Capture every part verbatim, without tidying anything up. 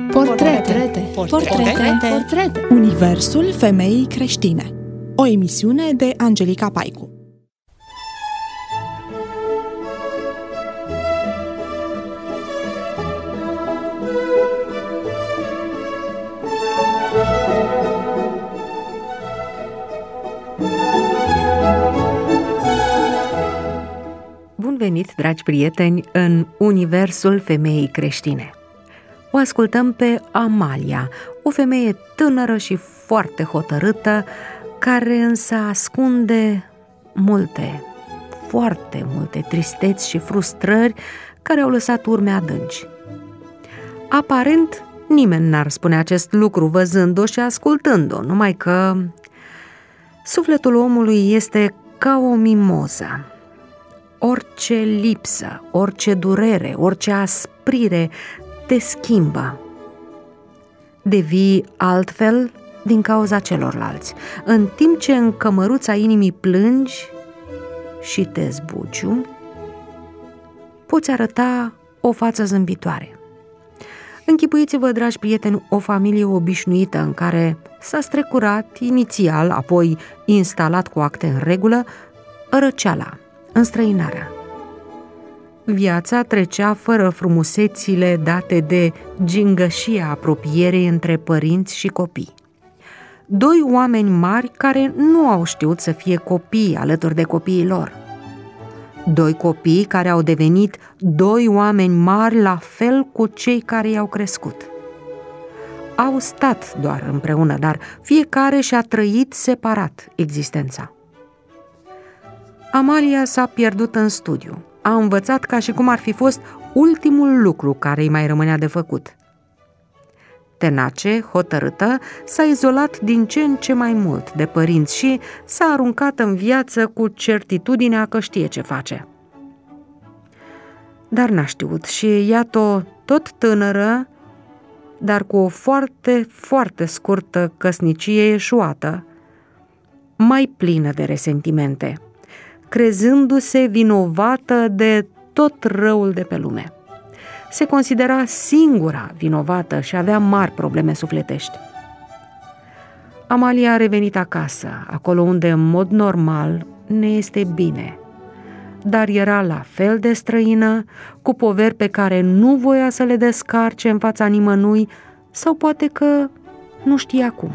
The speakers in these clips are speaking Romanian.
Portrete. Portrete. Portrete. Portrete. Universul femeii creștine. O emisiune de Angelica Paicu. Bun venit, dragi prieteni, în Universul femeii creștine. O ascultăm pe Amalia, o femeie tânără și foarte hotărâtă, care însă ascunde multe, foarte multe tristeți și frustrări care au lăsat urme adânci. Aparent, nimeni n-ar spune acest lucru văzând-o și ascultând-o, numai că sufletul omului este ca o mimoză. Orice lipsă, orice durere, orice asprire te schimbă. Devii altfel din cauza celorlalți. În timp ce în cămăruța inimii plângi și te zbuciumi, poți arăta o față zâmbitoare. Închipuiți-vă, dragi prieteni, o familie obișnuită în care s-a strecurat inițial, apoi instalat cu acte în regulă, răceala, înstrăinarea. Viața trecea fără frumusețile date de gingășia apropierei între părinți și copii. Doi oameni mari care nu au știut să fie copii alături de copiii lor. Doi copii care au devenit doi oameni mari la fel cu cei care i-au crescut. Au stat doar împreună, dar fiecare și-a trăit separat existența. Amalia s-a pierdut în studiu. A învățat ca și cum ar fi fost ultimul lucru care îi mai rămânea de făcut. Tenace, hotărâtă, s-a izolat din ce în ce mai mult de părinți și s-a aruncat în viață cu certitudinea că știe ce face. Dar n-a știut și iată-o tot tânără, dar cu o foarte, foarte scurtă căsnicie eșuată, mai plină de resentimente, crezându-se vinovată de tot răul de pe lume. Se considera singura vinovată și avea mari probleme sufletești. Amalia a revenit acasă, acolo unde în mod normal ne este bine, dar era la fel de străină, cu poveri pe care nu voia să le descarce în fața nimănui sau poate că nu știa cum.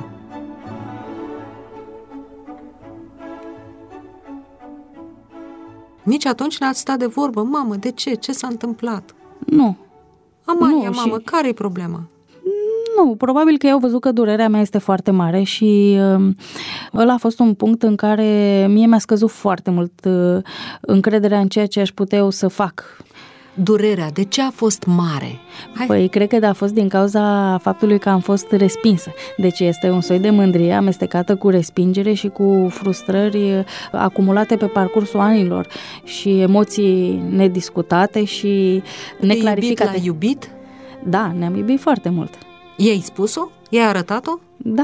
Nici atunci n-ați stat de vorbă, mamă, de ce? Ce s-a întâmplat? Nu. Amalia, nu, mamă, și... care-i problema? Nu, probabil că eu au văzut că durerea mea este foarte mare și uh, ăla a fost un punct în care mie mi-a scăzut foarte mult uh, încrederea în ceea ce aș putea eu să fac. Durerea, de ce a fost mare? Hai. Păi, cred că a fost din cauza faptului că am fost respinsă. Deci este un soi de mândrie amestecată cu respingere și cu frustrări acumulate pe parcursul anilor și emoții nediscutate și neclarificate. Te-ai iubit la iubit? Da, ne-am iubit foarte mult. I-ai spus-o? I-ai arătat-o? Da.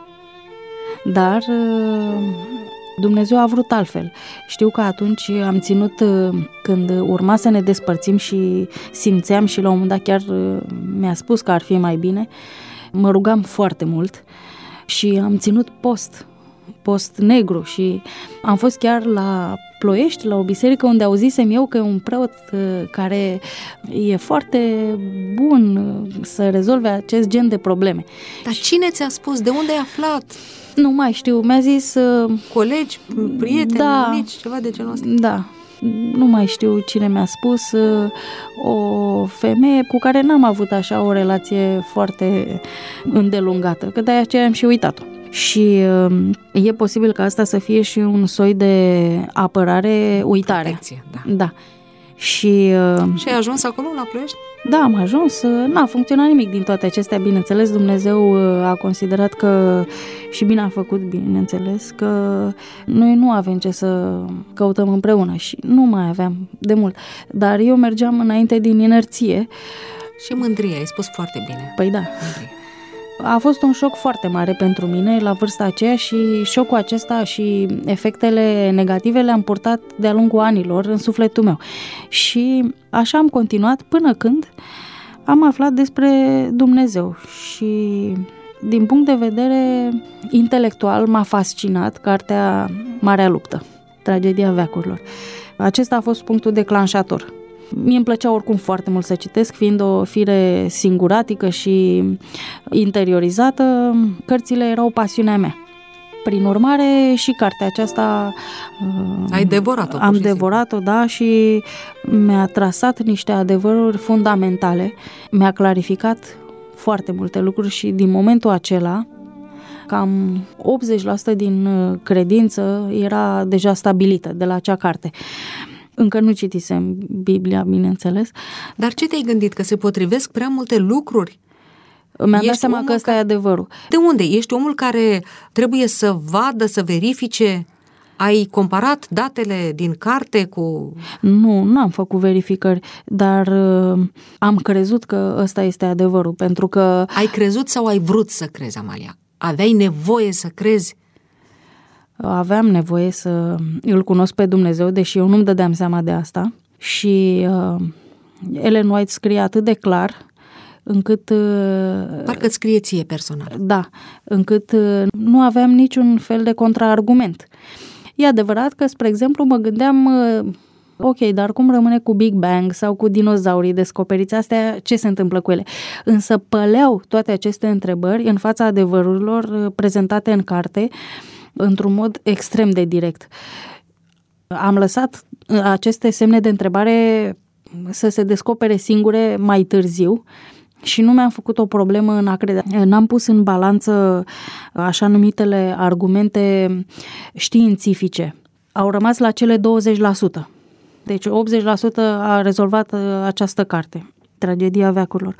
Dar Dumnezeu a vrut altfel. Știu că atunci am ținut, când urma să ne despărțim și simțeam și la un moment dat chiar mi-a spus că ar fi mai bine, mă rugam foarte mult și am ținut post, post negru și am fost chiar la Ploiești, la o biserică unde auzisem eu că e un preot care e foarte bun să rezolve acest gen de probleme. Dar cine ți-a spus? De unde ai aflat? Nu mai știu, mi-a zis... Colegi, prieteni, da, amici, ceva de genul ăsta? Da, nu mai știu cine mi-a spus, o femeie cu care n-am avut așa o relație foarte îndelungată, că de aceea am și uitat-o. Și e posibil ca asta să fie și un soi de apărare, uitare. Protecție, da. Da. Și, și ai ajuns acolo, la Ploiești? Da, am ajuns. N-a funcționat nimic din toate acestea, bineînțeles. Dumnezeu a considerat că, și bine a făcut, bineînțeles, că noi nu avem ce să căutăm împreună și nu mai aveam de mult. Dar eu mergeam înainte din inerție. Și mândrie, ai spus foarte bine. Păi da. Mândrie. A fost un șoc foarte mare pentru mine la vârsta aceea și șocul acesta și efectele negative le-am purtat de-a lungul anilor în sufletul meu. Și așa am continuat până când am aflat despre Dumnezeu și din punct de vedere intelectual m-a fascinat cartea Marea Luptă, Tragedia veacurilor. Acesta a fost punctul declanșator. Mie îmi plăcea oricum foarte mult să citesc, fiind o fire singuratică și interiorizată, cărțile erau pasiunea mea. Prin urmare, și cartea aceasta Ai devorat-o, am devorat-o, da, și mi-a trasat niște adevăruri fundamentale, mi-a clarificat foarte multe lucruri și din momentul acela, cam optzeci la sută din credință era deja stabilită de la acea carte. Încă nu citisem Biblia, bineînțeles. Dar ce te-ai gândit? Că se potrivesc prea multe lucruri? Mi-am dat seama că ăsta ca... e adevărul. De unde? Ești omul care trebuie să vadă, să verifice? Ai comparat datele din carte cu... Nu, n-am făcut verificări, dar uh, am crezut că ăsta este adevărul, pentru că... Ai crezut sau ai vrut să crezi, Amalia? Aveai nevoie să crezi? Aveam nevoie să îl cunosc pe Dumnezeu, deși eu nu-mi dădeam seama de asta. Și uh, Ellen White scrie atât de clar, încât... Uh, Parcă îți scrie ție personal. Da, încât uh, nu aveam niciun fel de contraargument. E adevărat că, spre exemplu, mă gândeam... Uh, ok, dar cum rămâne cu Big Bang sau cu dinozaurii descoperiți? Astea, ce se întâmplă cu ele? Însă păleau toate aceste întrebări în fața adevărurilor prezentate în carte într-un mod extrem de direct. Am lăsat aceste semne de întrebare să se descopere singure mai târziu și nu mi-am făcut o problemă în a crede. N-am pus în balanță așa numitele argumente științifice. Au rămas la cele douăzeci la sută. Deci optzeci la sută a rezolvat această carte, Tragedia veacurilor.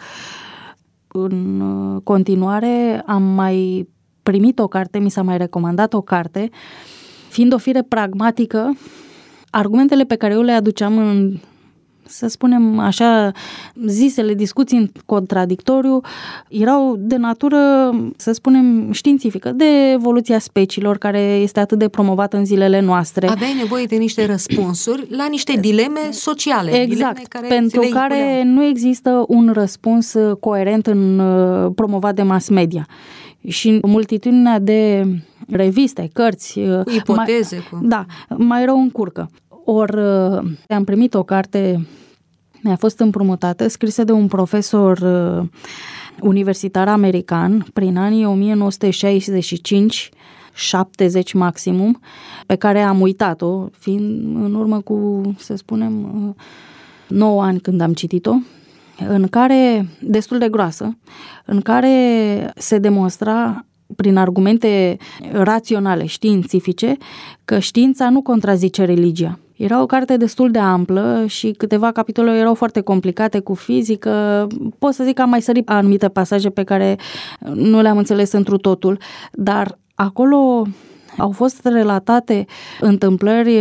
În continuare am mai primit o carte, mi s-a mai recomandat o carte, fiind o fire pragmatică, argumentele pe care eu le aduceam în, să spunem așa, zisele discuții în contradictoriu, erau de natură, să spunem, științifică, de evoluția speciilor, care este atât de promovată în zilele noastre. Aveai nevoie de niște răspunsuri la niște dileme sociale. Exact, dileme care pentru care nu există un răspuns coerent în promovat de mass media. Și multitudinea de reviste, cărți, cu ipoteze, mai, cu... da, mai rău încurcă. Ori am primit o carte, mi-a fost împrumutată, scrisă de un profesor uh, universitar american prin anii nouăsprezece șaizeci și cinci șaptezeci maximum, pe care am uitat-o, fiind în urmă cu, să spunem, uh, nouă ani când am citit-o, în care, destul de groasă, în care se demonstra prin argumente raționale, științifice, că știința nu contrazice religia. Era o carte destul de amplă și câteva capitole erau foarte complicate cu fizică. Pot să zic că am mai sărit anumite pasaje pe care nu le-am înțeles întru totul, dar acolo au fost relatate întâmplări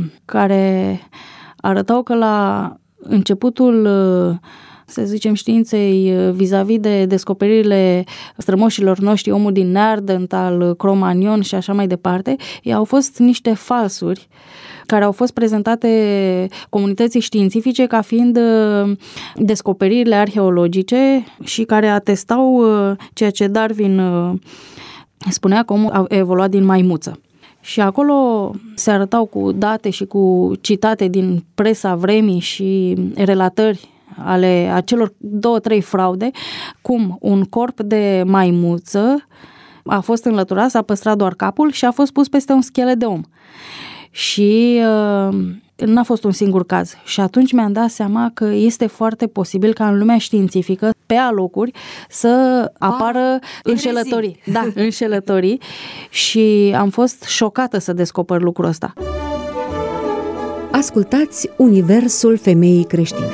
care arătau că la începutul, să zicem, științei vis-a-vis de descoperirile strămoșilor noștri, omul din Neandertal, Cro-Magnon și așa mai departe, ei au fost niște falsuri care au fost prezentate comunității științifice ca fiind descoperirile arheologice și care atestau ceea ce Darwin spunea că omul a evoluat din maimuță. Și acolo se arătau cu date și cu citate din presa vremii și relatări ale acelor două, trei fraude, cum un corp de maimuță a fost înlăturat, s-a păstrat doar capul și a fost pus peste un schelet de om. Și uh, n-a fost un singur caz. Și atunci mi-am dat seama că este foarte posibil ca în lumea științifică, pe alocuri, să apară ah, înșelătorii. Da, înșelătorii. Și am fost șocată să descoper lucrul ăsta. Ascultați Universul Femeii Creștine.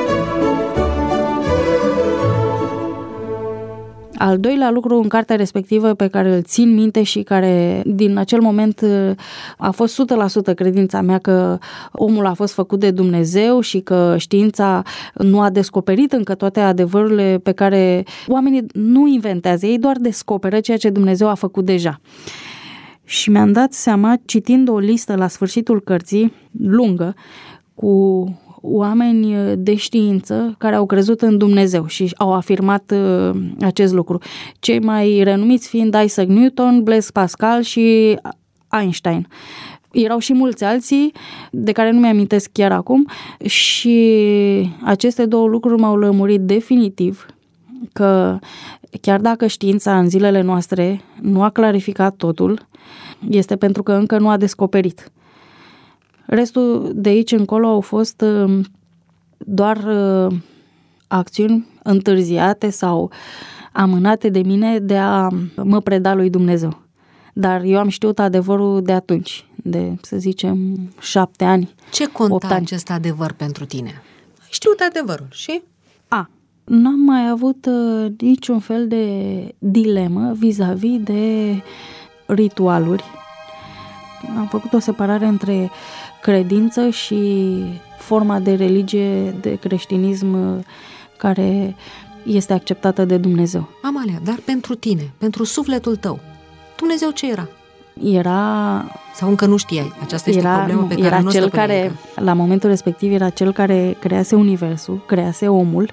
Al doilea lucru în cartea respectivă pe care îl țin minte și care din acel moment a fost o sută la sută credința mea că omul a fost făcut de Dumnezeu și că știința nu a descoperit încă toate adevărurile pe care oamenii nu inventează, ei doar descoperă ceea ce Dumnezeu a făcut deja. Și mi-am dat seama, citind o listă la sfârșitul cărții, lungă, cu oameni de știință care au crezut în Dumnezeu și au afirmat acest lucru. Cei mai renumiți fiind Isaac Newton, Blaise Pascal și Einstein. Erau și mulți alții de care nu mi-amintesc chiar acum și aceste două lucruri m-au lămurit definitiv că chiar dacă știința în zilele noastre nu a clarificat totul, este pentru că încă nu a descoperit. Restul de aici încolo au fost doar acțiuni întârziate sau amânate de mine de a mă preda lui Dumnezeu. Dar eu am știut adevărul de atunci, de, să zicem, șapte ani. Ce conta ani. acest adevăr pentru tine? Ai știut adevărul și? A, n-am mai avut uh, niciun fel de dilemă vis-a-vis de ritualuri. Am făcut o separare între credință și forma de religie, de creștinism care este acceptată de Dumnezeu. Amalia, dar pentru tine, pentru sufletul tău, Dumnezeu ce era? Era... Sau încă nu știai? Aceasta este era, o problemă pe care era nu cel care, la momentul respectiv, era cel care crease universul, crease omul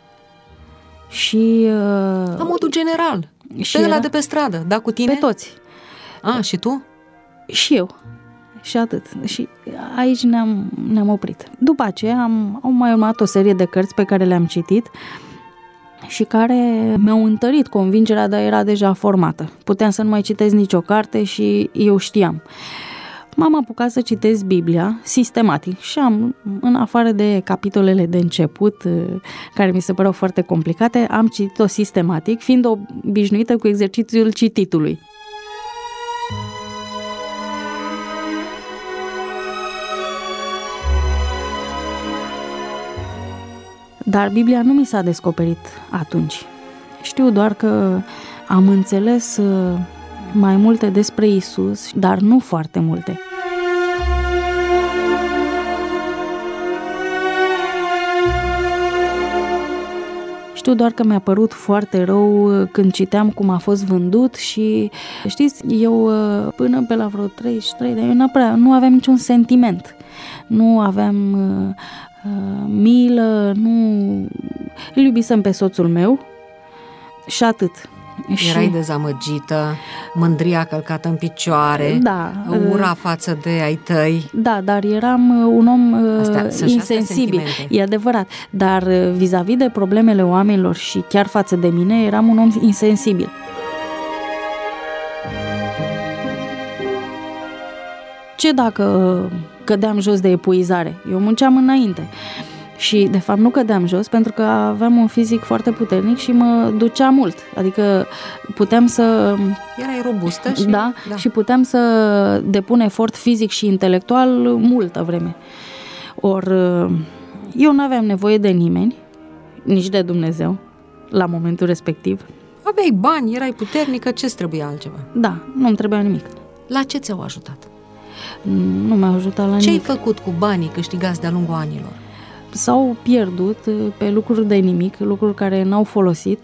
și... Uh, la modul general. Și pe ăla de pe stradă, da, cu tine? Pe toți. A, și tu? Și eu. Și atât. Și aici ne-am, ne-am oprit. După aceea am, am mai urmat o serie de cărți pe care le-am citit și care mi-au întărit convingerea, dar era deja formată. Puteam să nu mai citesc nicio carte și eu știam. M-am apucat să citesc Biblia sistematic și am, în afară de capitolele de început, care mi se păreau foarte complicate, am citit-o sistematic, fiind obișnuită cu exercițiul cititului. Dar Biblia nu mi s-a descoperit atunci. Știu doar că am înțeles mai multe despre Isus, dar nu foarte multe. Știu doar că mi-a părut foarte rău când citeam cum a fost vândut și, știți, eu până pe la vreo treizeci și trei de ani nu, prea, nu aveam niciun sentiment. Nu aveam uh, milă, nu... Îl iubisem pe soțul meu și atât. Erai și... dezamăgită, mândria călcată în picioare, da, ura față de ai tăi. Da, dar eram un om astea, insensibil, e adevărat, dar vis-a-vis de problemele oamenilor și chiar față de mine, eram un om insensibil. Ce dacă cădeam jos de epuizare? Eu munceam înainte. Și, de fapt, nu cădeam jos pentru că aveam un fizic foarte puternic și mă ducea mult. Adică puteam să... Erai robustă și... Da, da. Și puteam să depun efort fizic și intelectual multă vreme. Or, eu nu aveam nevoie de nimeni, nici de Dumnezeu, la momentul respectiv. Aveai bani, erai puternică, ce-ți trebuia altceva? Da, nu-mi trebuia nimic. La ce ți-au ajutat? Nu m-a ajutat la Ce nimic. Ce ai făcut cu banii câștigați de-a lungul anilor? S-au pierdut pe lucruri de nimic, lucruri care n-au folosit.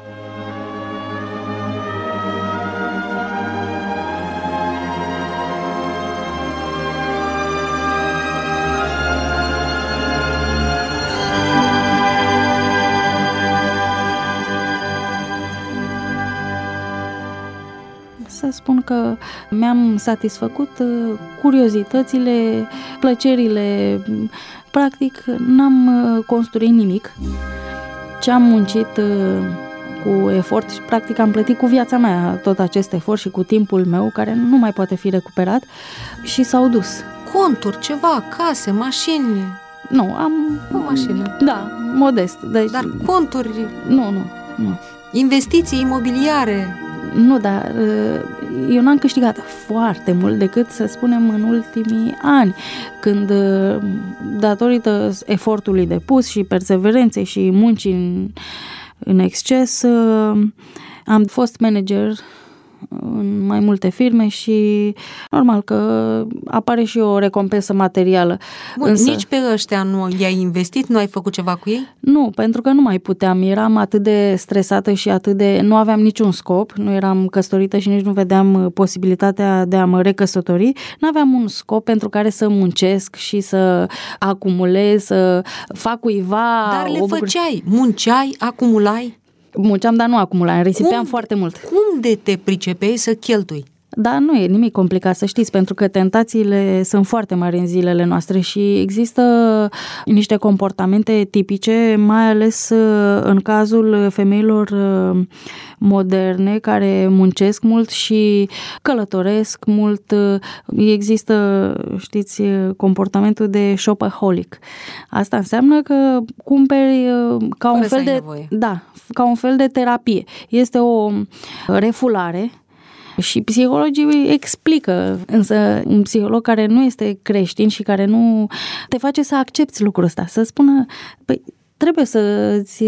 Să spun că mi-am satisfăcut curiozitățile, plăcerile. Practic, n-am construit nimic. Ce am muncit cu efort și practic am plătit cu viața mea tot acest efort și cu timpul meu, care nu mai poate fi recuperat, și s-au dus. Conturi, ceva, case, mașini? Nu, am... O mașină? Da, modest. Deci... Dar conturi? Nu, nu, nu. Investiții imobiliare? Nu, dar eu n-am câștigat foarte mult decât, să spunem, în ultimii ani, când, datorită efortului depus și perseverenței și muncii în, în exces, am fost manager în mai multe firme și normal că apare și o recompensă materială. Bun, însă, nici pe ăștia nu i-ai investit? Nu ai făcut ceva cu ei? Nu, pentru că nu mai puteam. Eram atât de stresată și atât de... Nu aveam niciun scop, nu eram căsătorită și nici nu vedeam posibilitatea de a mă recăsători. Nu aveam un scop pentru care să muncesc și să acumulez, să fac cuiva... Dar le făceai, munceai, acumulai? Munceam, dar nu acumulam, risipeam cum, foarte mult. Cum de te pricepeai să cheltui? Dar nu e nimic complicat, să știți, pentru că tentațiile sunt foarte mari în zilele noastre și există niște comportamente tipice, mai ales în cazul femeilor moderne care muncesc mult și călătoresc mult. Există, știți, comportamentul de shopaholic. Asta înseamnă că cumperi ca un fel de, da, ca un fel de terapie. Este o refulare. Și psihologii explică, însă un psiholog care nu este creștin și care nu te face să accepti lucrul ăsta, să spună, păi trebuie să-ți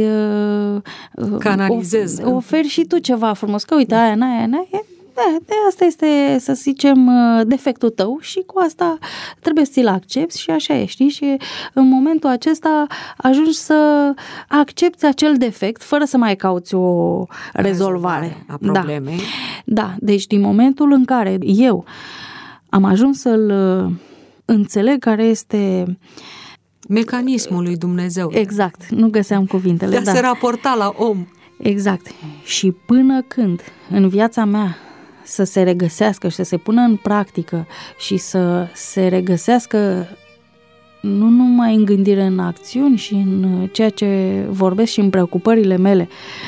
canalizezi, oferi și tu ceva frumos, că uite, aia, n-aia, n-aia, de asta este, să zicem, defectul tău și cu asta trebuie să ți-l accepti și așa e, știi? Și în momentul acesta ajungi să accepti acel defect fără să mai cauți o rezolvare a problemei. Da. Da, deci din momentul în care eu am ajuns să-l înțeleg care este mecanismul lui Dumnezeu. Exact, nu găseam cuvintele. De a da. se raporta la om. Exact. Și până când în viața mea să se regăsească și să se pună în practică și să se regăsească nu numai în gândire, în acțiuni și în ceea ce vorbesc și în preocupările mele,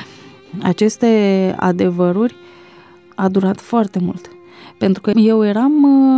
aceste adevăruri, a durat foarte mult. Pentru că eu eram,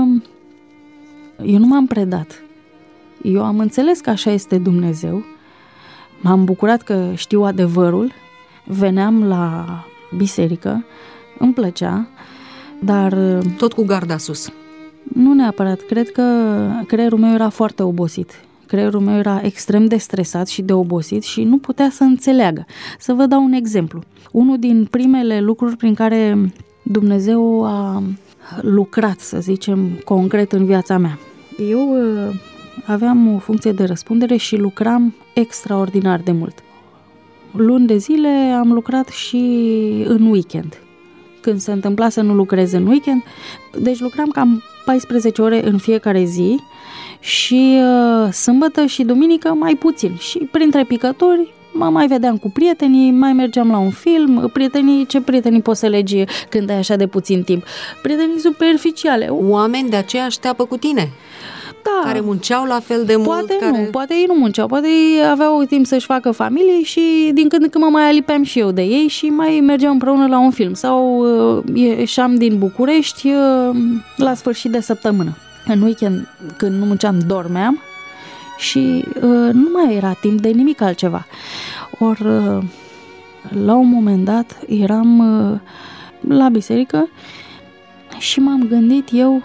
eu nu m-am predat. Eu am înțeles că așa este Dumnezeu, m-am bucurat că știu adevărul, veneam la biserică, îmi plăcea, dar... Tot cu garda sus. Nu neapărat, cred că creierul meu era foarte obosit. Creierul meu era extrem de stresat și de obosit și nu putea să înțeleagă. Să vă dau un exemplu. Unul din primele lucruri prin care Dumnezeu a lucrat, să zicem, concret în viața mea. Eu aveam o funcție de răspundere și lucram extraordinar de mult. Luni de zile am lucrat și în weekend. Când se întâmpla să nu lucrez în weekend, deci lucram cam paisprezece ore în fiecare zi și uh, sâmbătă și duminică mai puțin. Și printre picături mă mai vedeam cu prietenii, mai mergeam la un film. Prietenii, ce prietenii poți să legi când ai așa de puțin timp? Prietenii superficiale. Oameni de aceeași teapă cu tine? Da. Care munceau la fel de poate mult? Care... Nu, poate ei nu munceau, poate ei aveau timp să-și facă familie și din când în când mă mai alipeam și eu de ei și mai mergeam împreună la un film. Sau uh, ieșeam din București uh, la sfârșit de săptămână. În weekend, când nu munceam, dormeam și uh, nu mai era timp de nimic altceva. Ori, uh, la un moment dat, eram uh, la biserică și m-am gândit eu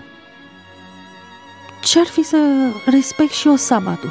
ce-ar fi să respect și eu sabatul.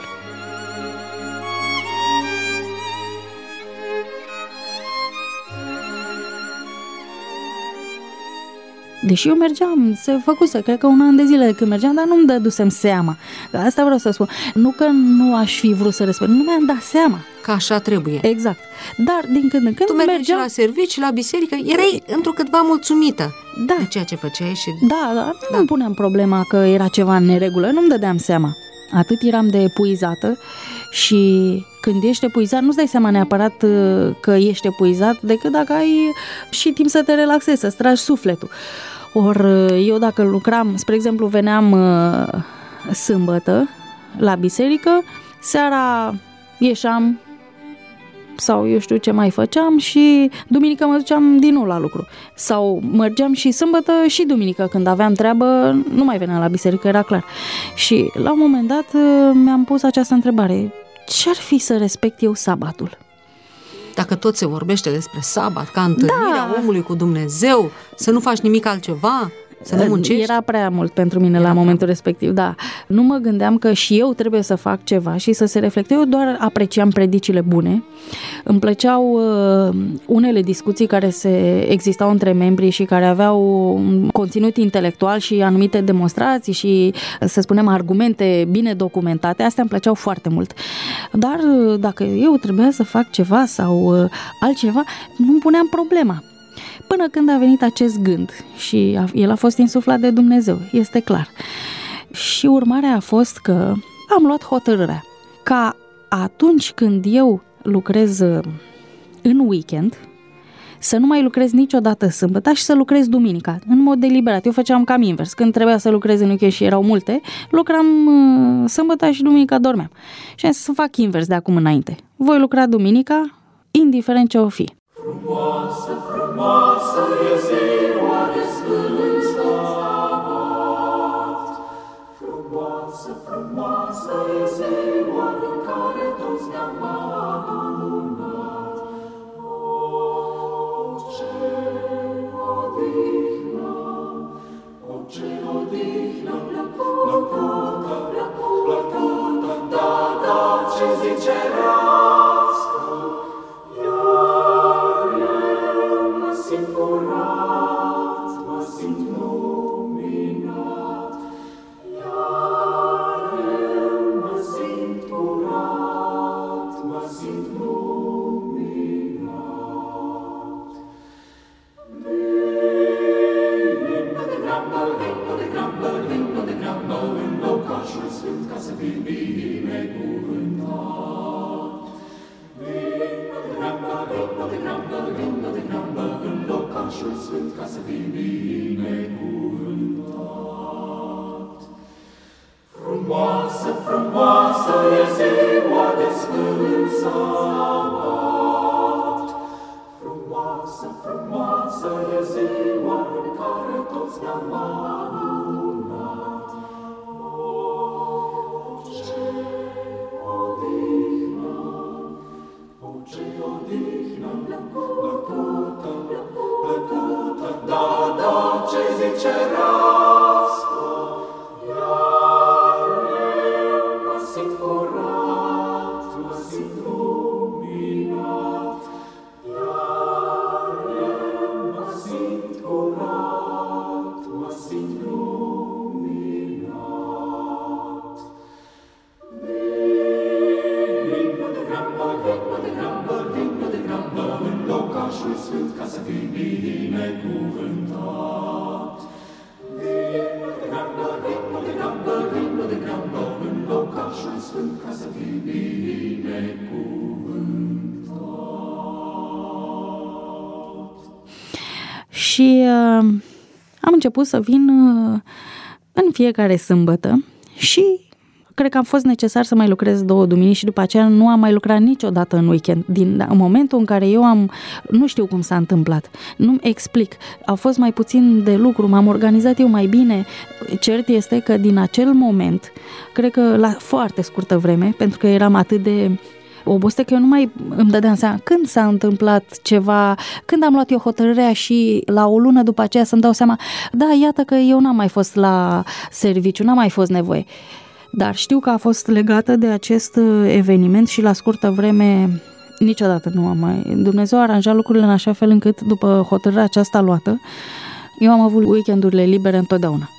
Deși eu mergeam, se făcuse, cred că un an de zile de când mergeam, dar nu-mi dădusem seama. Asta vreau să spun. Nu că nu aș fi vrut să respect, nu mi-am dat seama. Că așa trebuie. Exact. Dar din când în când tu mergeai mergeam... la servici, la biserică, erai întrucâtva mulțumită da. de ceea ce făceai și... Da, dar nu da. îmi puneam problema că era ceva în neregulă, nu-mi dădeam seama. Atât eram de epuizată și când ești epuizat, nu-ți dai seama neapărat că ești epuizat, decât dacă ai și timp să te relaxezi, să-ți tragi sufletul. Ori eu dacă lucram, spre exemplu, veneam uh, sâmbătă la biserică, seara ieșeam sau eu știu ce mai făceam și duminică mă duceam din nou la lucru. Sau mergeam și sâmbătă și duminică, când aveam treabă, nu mai veneam la biserică, era clar. Și la un moment dat uh, mi-am pus această întrebare: ce-ar fi să respect eu sabatul? Dacă tot se vorbește despre sabat, ca întâlnirea da. omului cu Dumnezeu, să nu faci nimic altceva, Să nu muncești? Era prea mult pentru mine Era la momentul respectiv, da. Nu mă gândeam că și eu trebuie să fac ceva și să se reflecte. Eu doar apreciam predicile bune. Îmi plăceau uh, unele discuții care se existau între membrii și care aveau un conținut intelectual și anumite demonstrații și, să spunem, argumente bine documentate. Astea îmi plăceau foarte mult. Dar uh, dacă eu trebuia să fac ceva sau uh, altceva, nu-mi puneam problema. Până când a venit acest gând și a, el a fost insuflat de Dumnezeu, este clar. Și urmarea a fost că am luat hotărârea ca atunci când eu lucrez în weekend, să nu mai lucrez niciodată sâmbătă și să lucrez duminica, în mod deliberat. Eu făceam cam invers. Când trebuia să lucrez în weekend și erau multe, lucram sâmbătă și duminica dormeam. Și am zis să fac invers de acum înainte. Voi lucra duminica, indiferent ce o fi. Frumoasă, frumoasă e ziua de sfânt sabat. Frumoasă, frumoasă e ziua în care toți ne-am adunat. O, ce odihnă, o, ce odihnă plăcută, plăcută, da, da, ce zice rască. Simt curat, mă simt luminat, iar eu mă simt curat, mă simt luminat. Vino de grabă, vino de grabă, vino de grabă în locașul sfânt ca să fii binecuvântat. Vino de grabă, vino de grabă, vino de grabă în locașul sfânt ca să fii binecuvântat. Frumoasă, frumoasă e ziua de sfânt sabat. Frumoasă, frumoasă e ziua în care toți ne-am adunat. O, ce odihnă, o, ce odihnă plăcută, plăcută, da, da, ce zice rască. Iar eu mă simt curat, mă simt luminat. Iar eu mă simt curat, mă simt luminat. Vino de grabă, vino de grabă, vino de grabă în locașul sfânt ca să fii binecuvântat. Vino de grabă, vino de grabă, vino de grabă în locașul sfânt ca să fii binecuvântat. Și uh, am început să vin uh, în fiecare sâmbătă și cred că a fost necesar să mai lucrez două duminici și după aceea nu am mai lucrat niciodată în weekend. Din în momentul în care eu am, nu știu cum s-a întâmplat, nu-mi explic, a fost mai puțin de lucru, m-am organizat eu mai bine. Cert este că din acel moment, cred că la foarte scurtă vreme, pentru că eram atât de obosit că eu nu mai îmi dădeam seama când s-a întâmplat ceva, când am luat eu hotărârea și la o lună după aceea să-mi dau seama, da, iată că eu n-am mai fost la serviciu, n-am mai fost nevoie. Dar știu că a fost legată de acest eveniment și la scurtă vreme niciodată nu am mai... Dumnezeu a aranjat lucrurile în așa fel încât după hotărârea aceasta luată, eu am avut weekendurile libere întotdeauna.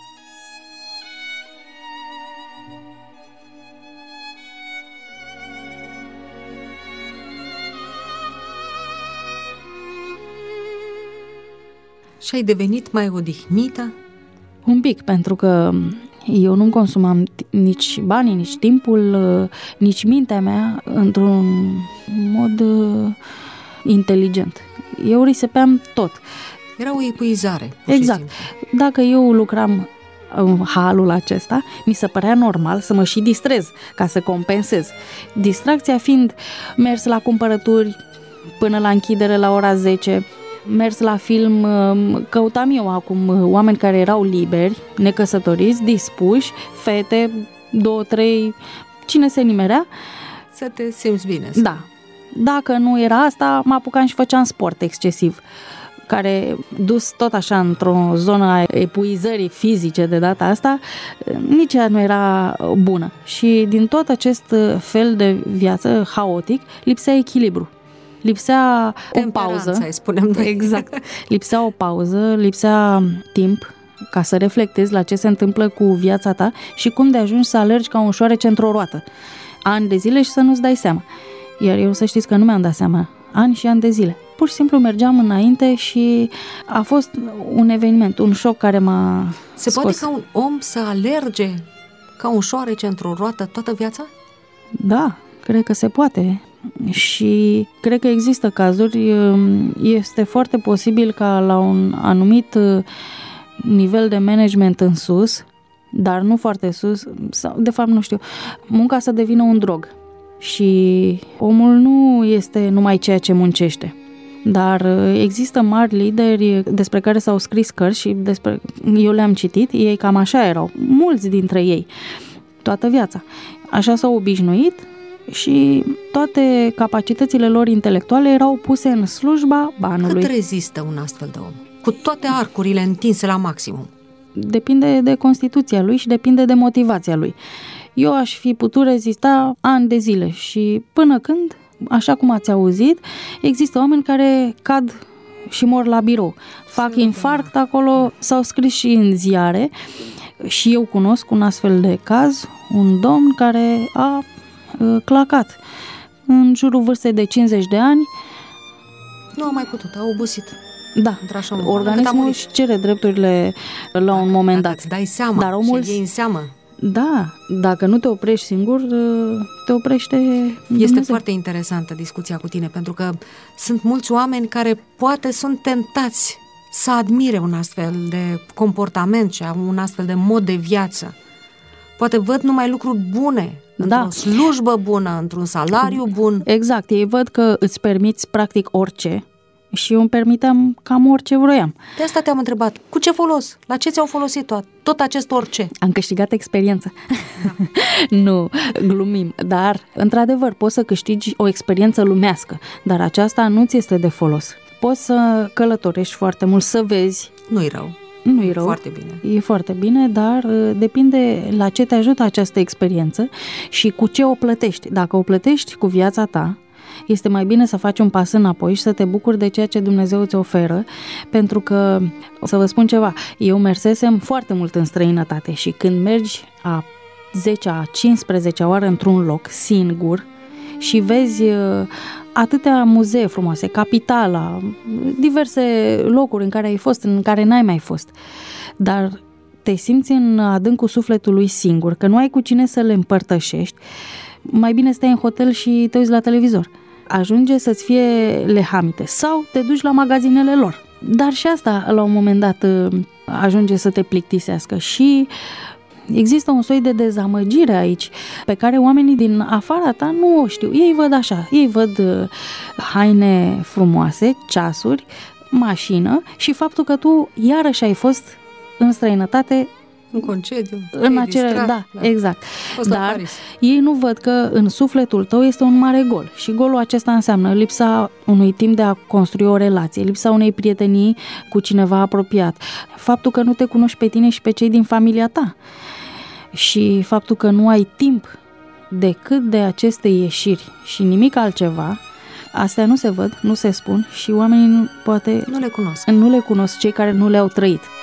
Și ai devenit mai odihnită? Un pic, pentru că eu nu consumam nici banii, nici timpul, nici mintea mea într-un mod inteligent. Eu risepeam tot. Era o epuizare. Exact. Dacă eu lucram în halul acesta, mi se părea normal să mă și distrez ca să compensez. Distracția fiind mers la cumpărături până la închidere la ora zece, mers la film, căutam eu acum oameni care erau liberi, necăsătoriți, dispuși, fete, două, trei, cine se nimerea. Să te simți bine. Da. Dacă nu era asta, mă apucam și făceam sport excesiv. care, dus tot așa într-o zonă a epuizării fizice de data asta, nici ea nu era bună. Și din tot acest fel de viață haotic, lipsea echilibru. Lipsea o pauză. Spunem noi. Exact. Lipsea o pauză, lipsea timp ca să reflectezi la ce se întâmplă cu viața ta și cum de ajungi să alergi ca un șoarece într-o roată. Ani de zile și să nu-ți dai seama. Iar eu să știți că nu mi-am dat seama. Ani și ani de zile. Pur și simplu mergeam înainte și a fost un eveniment, un șoc care m-a Se scos. poate ca un om să alerge ca un șoarece într-o roată toată viața? Da, cred că se poate. Și cred că există cazuri, este foarte posibil ca la un anumit nivel de management în sus, dar nu foarte sus, sau de fapt nu știu, munca să devină un drog. Și omul nu este numai ceea ce muncește. Dar există mari lideri despre care s-au scris cărți și despre eu le-am citit, ei cam așa erau, mulți dintre ei, toată viața. Așa s-au obișnuit și toate capacitățile lor intelectuale erau puse în slujba banului. Cât rezistă un astfel de om? Cu toate arcurile întinse la maximum. Depinde de constituția lui și depinde de motivația lui. Eu aș fi putut rezista ani de zile și până când, așa cum ați auzit, există oameni care cad și mor la birou. Fac infarct acolo, s-au scris și în ziare și eu cunosc un astfel de caz, un domn care a uh, clacat în jurul vârstei de cincizeci de ani. Nu a mai putut, a obosit. Da, organismul își cere drepturile la dacă, un moment dat. Îți dai seama dar omul și iei în seamă. Da, dacă nu te oprești singur, te oprește Dumnezeu. Este foarte interesantă discuția cu tine, pentru că sunt mulți oameni care poate sunt tentați să admire un astfel de comportament și un astfel de mod de viață. Poate văd numai lucruri bune, da. într-o slujbă bună, într-un salariu bun. Exact, ei văd că îți permiți practic orice și eu îmi permiteam cam orice vroiam. De asta te-am întrebat, cu ce folos? La ce ți-au folosit tot, tot acest orice? Am câștigat experiență. Da. Nu, glumim, dar într-adevăr poți să câștigi o experiență lumească, dar aceasta nu ți este de folos. Poți să călătorești foarte mult, să vezi. Nu-i rău. Nu-i rău. Foarte bine. E foarte bine, dar depinde la ce te ajută această experiență și cu ce o plătești. Dacă o plătești cu viața ta, este mai bine să faci un pas înapoi și să te bucuri de ceea ce Dumnezeu îți oferă, pentru că, o să vă spun ceva, eu mersesem foarte mult în străinătate și când mergi a zecea, a cincisprezecea oară într-un loc singur și vezi atâtea muzee frumoase, capitala, diverse locuri în care ai fost, în care n-ai mai fost, dar te simți în adâncul sufletului singur, că nu ai cu cine să le împărtășești, mai bine stai în hotel și te uiți la televizor. Ajunge să-ți fie lehamite sau te duci la magazinele lor. Dar și asta, la un moment dat, ajunge să te plictisească și există un soi de dezamăgire aici pe care oamenii din afara ta nu o știu. Ei văd așa, ei văd haine frumoase, ceasuri, mașină și faptul că tu iarăși ai fost în străinătate în concediu, în acele, distrat, da, da, exact. Dar ei nu văd că în sufletul tău este un mare gol și golul acesta înseamnă lipsa unui timp de a construi o relație, lipsa unei prietenii cu cineva apropiat, faptul că nu te cunoști pe tine și pe cei din familia ta și faptul că nu ai timp decât de aceste ieșiri și nimic altceva. Astea nu se văd, nu se spun și oamenii nu, poate nu le cunosc. Nu le cunosc cei care nu le-au trăit.